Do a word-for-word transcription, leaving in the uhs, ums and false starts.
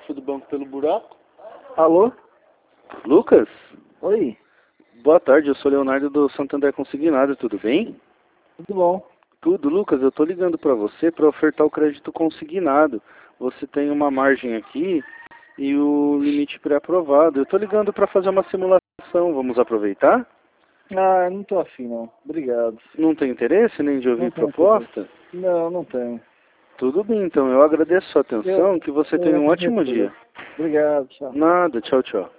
cofre do banco pelo buraco. Alô? Lucas? Oi, Boa tarde, eu sou Leonardo do Santander Consignado, tudo bem? tudo bom? Tudo, Lucas, eu tô ligando para você para ofertar o crédito consignado. Você tem uma margem aqui e o limite pré-aprovado. Eu tô ligando para fazer uma simulação, vamos aproveitar? Ah, não tô afim não. Obrigado. Não tem interesse nem de ouvir Não tenho proposta? interesse. Não, não tenho. Tudo bem, então, eu agradeço a sua atenção, Eu, que você eu tenha um agradeço. ótimo dia. Obrigado, tchau. Nada, tchau, tchau.